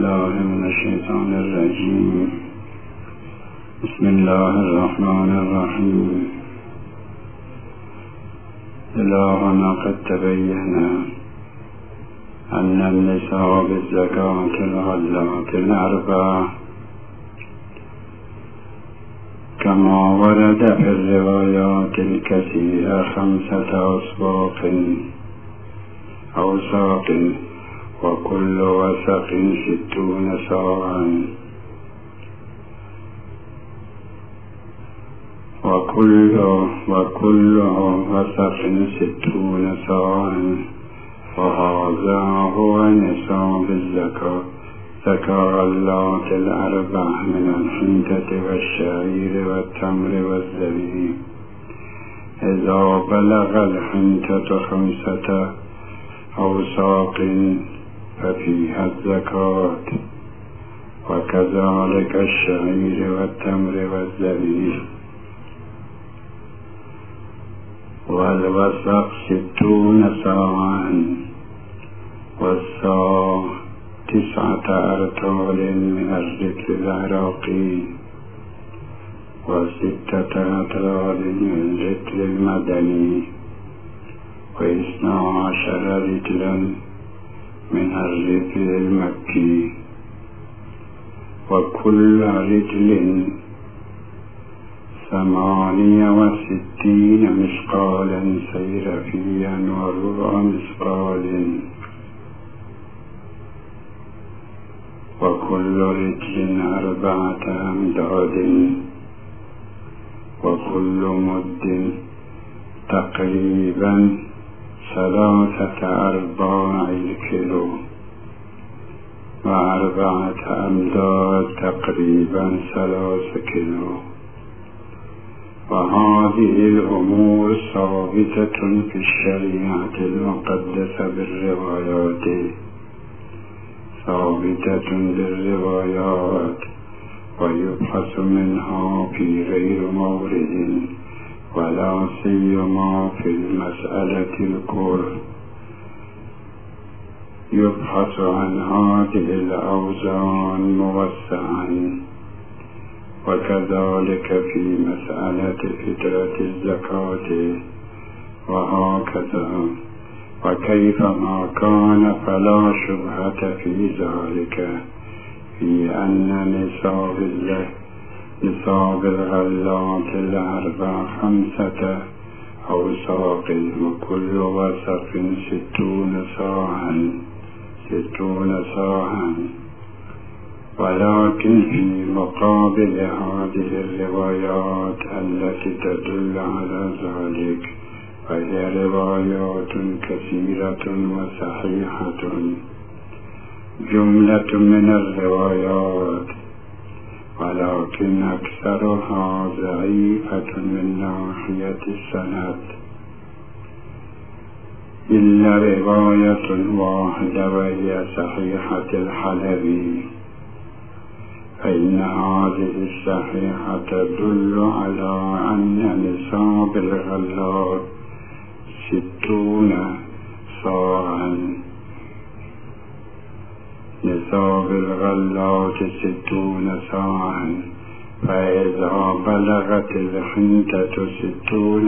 بالله من الشیطان الرجیم. بسم الله الرحمن الرحیم. إلهنا قد تبين أن النساء بالزكاة الغلات الأربع كما ورد في الروايات الكثيرة 5 أوساق وكل وسق 60 صاعا وكل وسق 60 صاعا وهذا هو نصاب الزكاة. زكاة اللات الأربع من الحنطة والشعير والتمر والزبيب. إذا بلغ الحنطة 5 أوساق ففيها الزكاة، وكذلك الشعير والتمر والزبيب. والوسق 60 صاعا، والصاع 9 أرطال من الرطل العراقي، و6 أرطال من الرطل المدني، و12 رطلا من الرطل المكي، وكل رطل 68 مثقالا صيرفيا وربع مثقال، وكل رطل 4 أمداد، وكل مد تقريبا 3/4 الكيلو، و4 أمداد تقريبا 3 كيلو. وهذه الأمور ثابتة في الشريعة المقدسة بالروايات، ويبحث منها في غير مورد، ولا سيما في المسألة الكل. يبحث عن هذه الأوزان موسعا، وكذلك في مسألة فطرة الزكاة، وهكذا. وكيفما كان فلا شبهة في ذلك، في أن نصاب الغلات الأربع 5 أوساق، وكل وسق 60 صاعا. ولكن في مقابل هذه الروايات التي تدل على ذلك فهي روايات كثيرة وصحيحة. جملة من الروايات، ولكن أكثرها ضعيفة من ناحية السند، إلا رواية واحدة وهي صحيحة الحلبي، فإن هذه الصحيحة تدل على أن نصاب الغلات 60 صاعا. نصاب الغلات 60 صاعا، فإذا بلغت الحنطة 60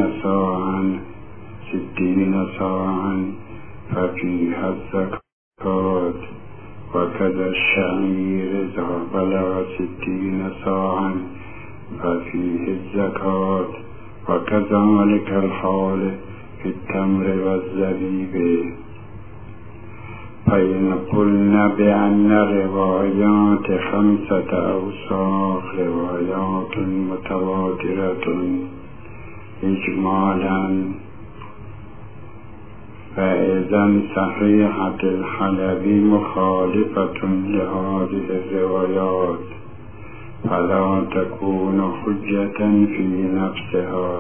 صاعا ففيها الزكاة، وكذا الشعير إذا بلغ 60 صاعا ففيه الزكاة، وكذلك الحال في التمر والزبيب. فإن قلنا بأن روايات 5 أوساق روايات متواترة إجمالا، فإذا صحيحة الحلبي مخالفة لهذه الروايات، فلا تكون حجة في نفسها.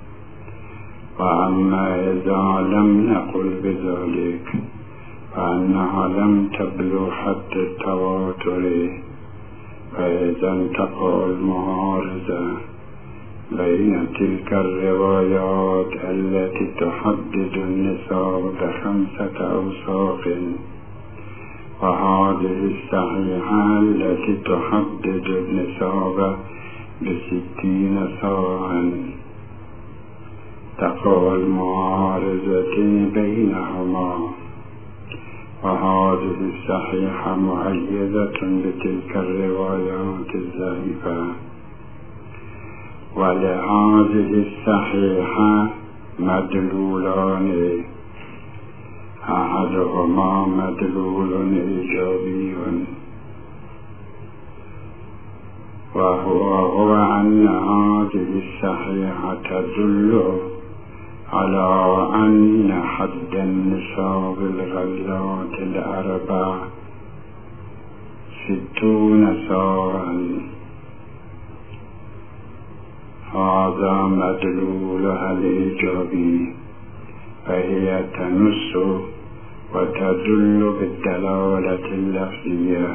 وأما إذا لم نقل بذلك فأنها لم تبلغ حد التواتر، فإذا انتقى المعارضة بين تلك الروايات التي تحدد النصاب ب5 أوساق وهذه الصحيحة التي تحدد النصاب ب60 صاعا تقوى المعارضة بينهما، وهذه الصحيحة مؤيدة بتلك الروايات الضعيفة. ولهذه الصحيحة مدلولان، أحدهما مدلول إيجابي وهو أن هذه الصحيحة تدل على أن حد النصاب الغلات الأربع 60 صاعا. هذا مدلولها الإيجابي، فهي تنص وتدل بالدلالة اللفظية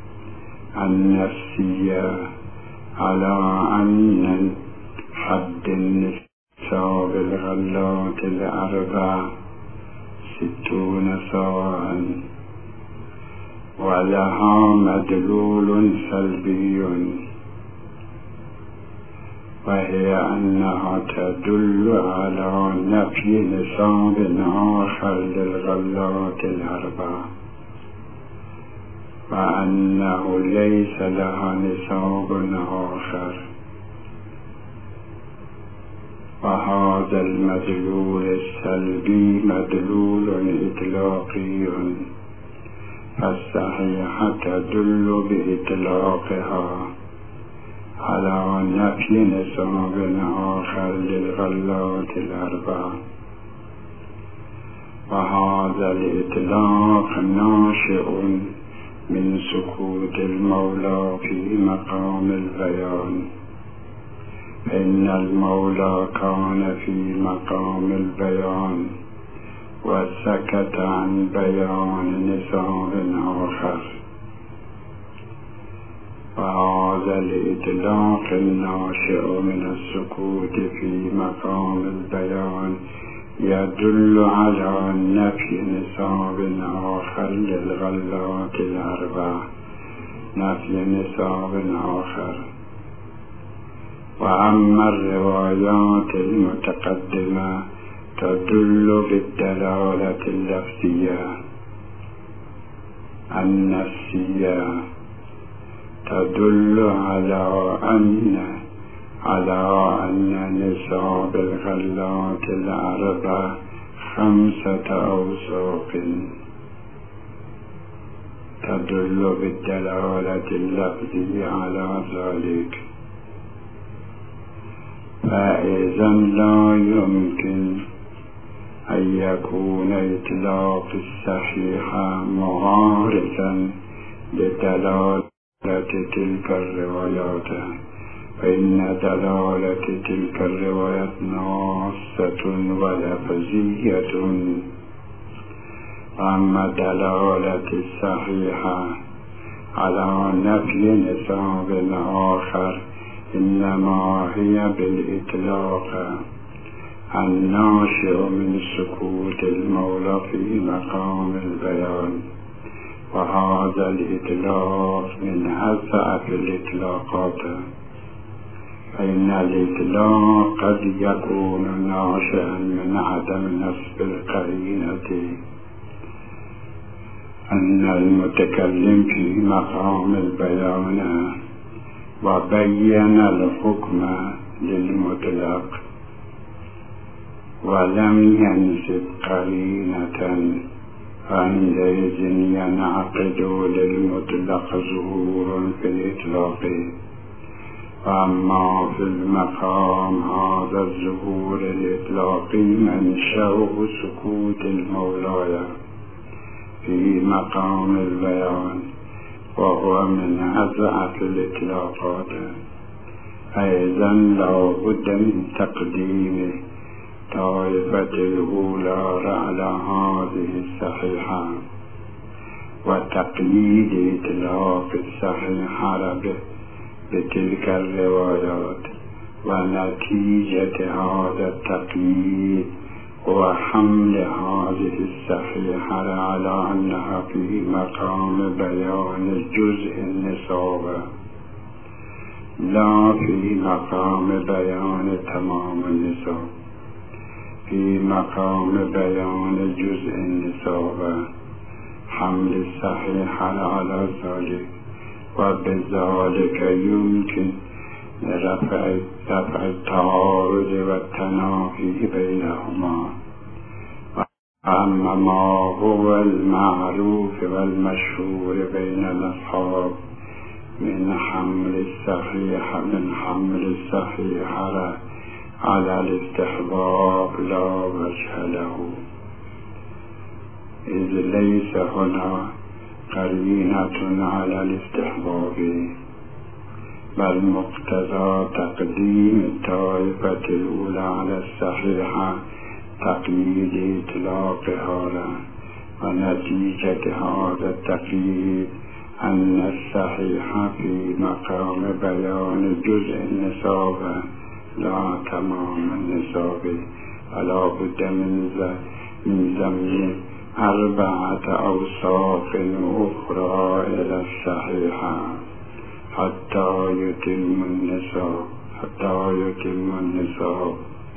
النفسية على أن حد النصاب الغلات الأربع 60 صاعا. ولها مدلول سلبي، وهي أنها تدل على نفي نصاب آخر للغلات الأربع، وأنه ليس لها نصاب آخر. وهذا المدلول السلبي مدلول إطلاقي، فالصحيحة تدل بإطلاقها على نفي نصاب آخر للغلات الأربع، وهذا الإطلاق ناشئ من سكوت المولى في مقام البيان، إن المولى كان في مقام البيان وسكت عن بيان نصاب آخر. وهذا الإطلاق الناشئ من السكوت في مقام البيان يدل على نفي نصاب آخر للغلات الأربع، نفي نصاب آخر. وأما الروايات المتقدمة تدل بالدلالة اللفظية النفسية، تدل على أن نصاب الغلات الأربع 5 أوساق، تدل بالدلالة اللفظية على ذلك. فإذا لا يمكن أن يكون إطلاق الصحيحة معارضا لدلالة تلك الروايات، فإن دلالة تلك الروايات ناصة ولفظية. أما دلالة الصحيحة على نفي نصاب آخر إنما هي بالإطلاق الناشئ من سكوت المولى في مقام البيان، وهذا الإطلاق من أضعف الإطلاقات، فإن الإطلاق قد يكون ناشئا من عدم نصب القرينة أن المتكلم في مقام البيان وبين الحكم للمطلق ولم ينسب قرينة، فعندئذ ينعقد للمطلق ظهور في الإطلاق. وأما في المقام هذا الظهور الإطلاقي منشأه سكوت المولى في مقام البيان، وهو من أضعف الإطلاقات. أيضا لا بد من تقديم طائفة الأولى على هذه الصحيحة وتقييد إطلاق الصحيحة بتلك الروايات، ونتيجة هذا التقييد وحمل هذه الصحيحة على أنها في مقام بيان جزء النصاب لا في مقام بيان تمام النصاب، في مقام بيان جزء النصاب، حمل الصحيحة على ذلك، وبذلك يمكن رفع التعارض والتنافي بينهما. أما ما هو المعروف والمشهور بين الأصحاب من حمل الصحيحة على الاستحباب لا وجه له، إذ ليس هنا قرينة على الاستحباب، بل مقتضى تقديم الطائفة الأولى على الصحيحة تقييد إطلاقها له، ونتيجة هذا التقييد أن الصحيحة في مقام بيان جزء النصاب لا تمام النصاب، ولا بد من ضم 4 أوصاف أخرى إلى الصحيحة حتى يتم النصاب.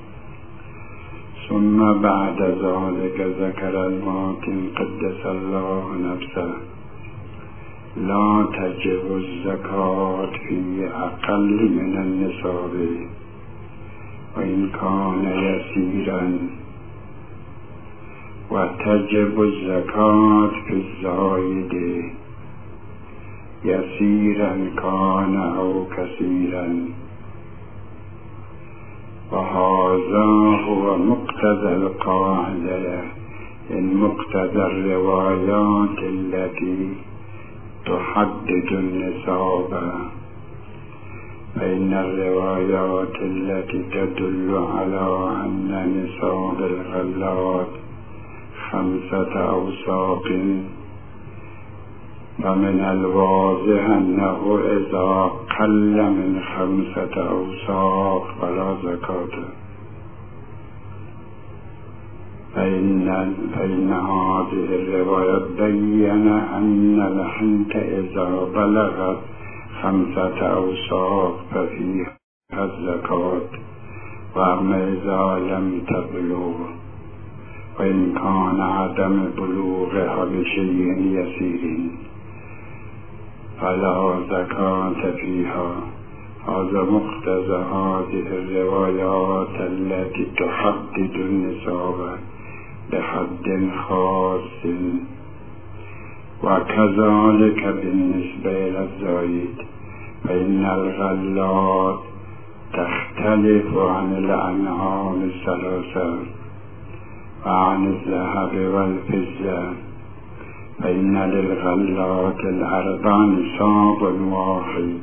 ثم بعد ذلك ذكر الماتن قدس الله نفسه: لا تجب الزكاة في أقل من النصاب وإن كان يسيرا، وتجب الزكاة في الزائد يسيرا كان أو كثيرا. وهذا هو مقتضى القاعدة من مقتضى الروايات التي تحدد النصاب، فإن الروايات التي تدل على أن نصاب الغلات 5 أوساق، فمن الواضح أنه إذا قل من 5 أوساق فلا زكاة، فإن هذه الرواية بين أن الحنطة إذا بلغت 5 أوساق ففيها الزكاة، وأما إذا لم تبلغ وإن كان عدم بلوغها بشيء يسير فلا زكاة فيها. هذا مقتضى هذه الروايات التي تحدد النصاب بحد خاص. وكذلك بالنسبة إلى الزايد، فإن الغلات تختلف عن الأنعام الثلاثة وعن الذهب والفضة، فإن للغلات 4 نصاب واحد،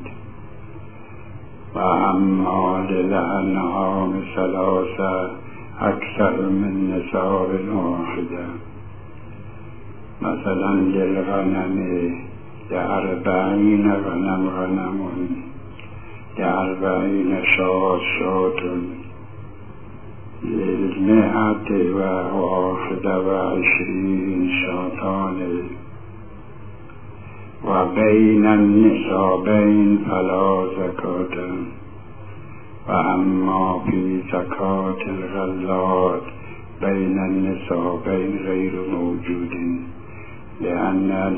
وأما للأنعام 3 أكثر من نصاب واحدة. مثلا للغنم 40 غنم، 40 شاة، لل121 شاطان، وبين النصابين فلا زكاة. وأما في زكاة الغلات بين النصابين غير موجود، لأن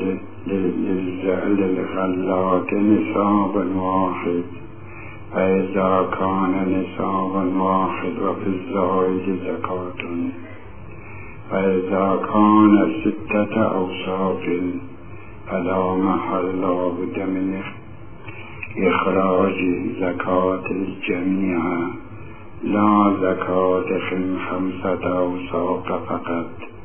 للغلات نصاب واحد، فإذا كان نصاب واحد وفي الزائد زكاة، فإذا كان 6 أوساق فلا محل بد من إخراج زكاة الجميع، لا زكاة في 5 أوساق فقط.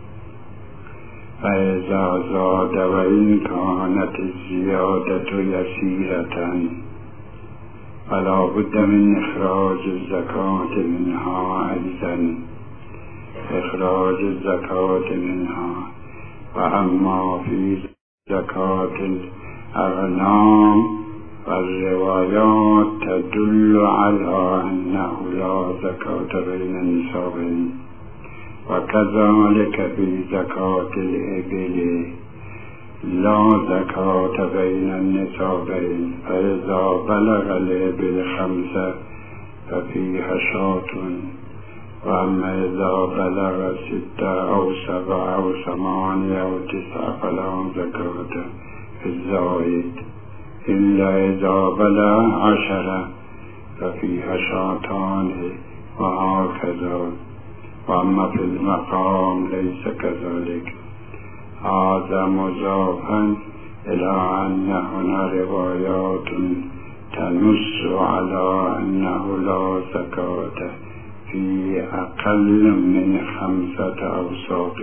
فإذا زاد وإن كانت الزيادة يسيرة فلا بد من إخراج الزكاة منها أيضا، إخراج الزكاة منها. وأما في زكاة الأغنام فالروايات تدل على أنه لا زكاة بين النصابين، وكذلك في زكاة الإبل لا زكاة بين النسابين، فإذا بلغ الإبل 5 ففيها شاة، وأما إذا بلغ 6 أو 7 أو 8 أو 9 فلا زكاة في الزائد، إلا إذا بلغ 10 ففيها شاتان، وهكذا. وأما في المقام ليس كذلك. هذا مضافا إلى أن هنا روايات تنص على أنه لا زكاة في أقل من 5 أوساق.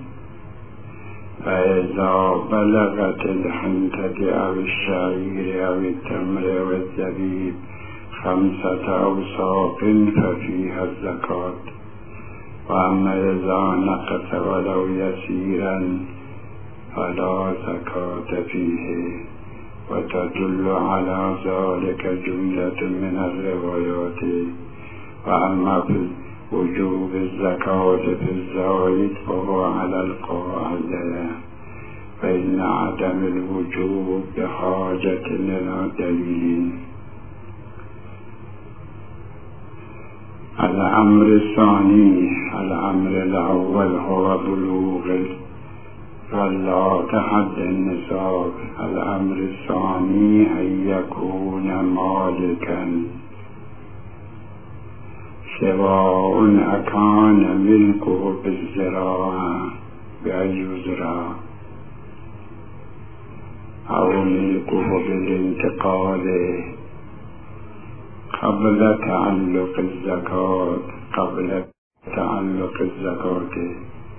فإذا بلغت الحنطة أو الشعير أو التمر والزبيب 5 أوساق ففيها الزكاة. وأما إذا نقص ولو يسيرا فلا زكاة فيه. وتدل على ذلك جملة من الروايات. وأما في وجوب الزكاة في الزائد فهو على القاعدة، فإن عدم الوجوب بحاجة إلى دليل. الأمر الثاني، الأمر الأول هو بلوغ ولا حد النصاب. الأمر الثاني أن يكون مالكا، سواء أكان ملكه بالزراعة بأن يزرع أو ملكه بالانتقال قبل تعلق الزكاة،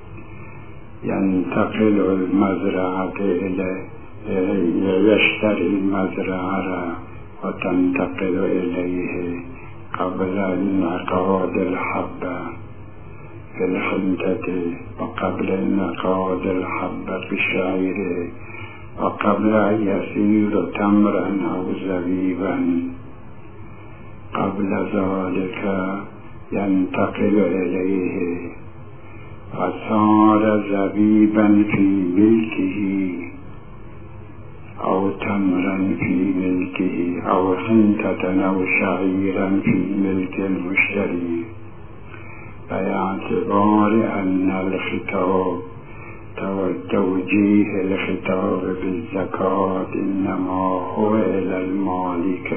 ينتقل المزرعة إليه، يشتري المزرعة وتنتقل إليه قبل انعقاد الحبة في الحنطة، وقبل انعقاد الحبة في الشعير، وقبل أن يصير تمرا أو زبيبا. قبل ذلك ينتقل إليه فصار زبيبا في ملكه أو تمرا في ملكه أو حنطة أو شعيرا في ملك المشتري. باعتبار أن الخطاب توجيه الخطاب بالزكاة إنما هو إلى المالك،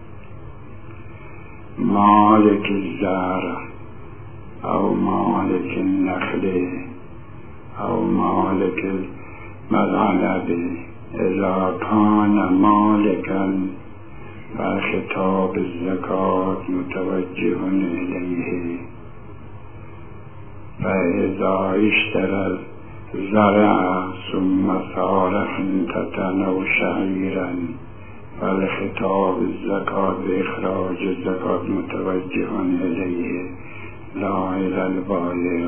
مالك الزرع أو مالك النخل أو مالك المزعنب. إذا كان مالكا فخطاب الزكاة متوجه إليه. فإذا اشترى الزرع ثم صار حنطة أو شعيرا فالخطاب الزكاة بإخراج الزكاة متوجه إليه لا إلى البائع.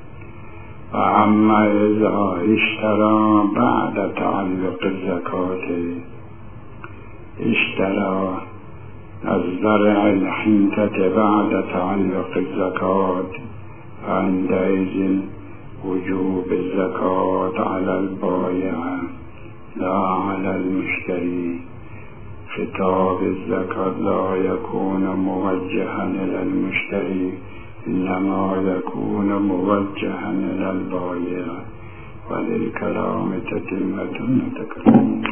وأما إذا اشترى بعد تعلق الزكاة، اشترى الزرع الحنطة بعد تعلق الزكاة، فعندئذ وجوب الزكاة على البائع لا على المشتري. خطاب الزكاة لا يكون موجها إلى المشتري، إنما يكون موجها إلى البائع. وللكلام تتمة نتكلم.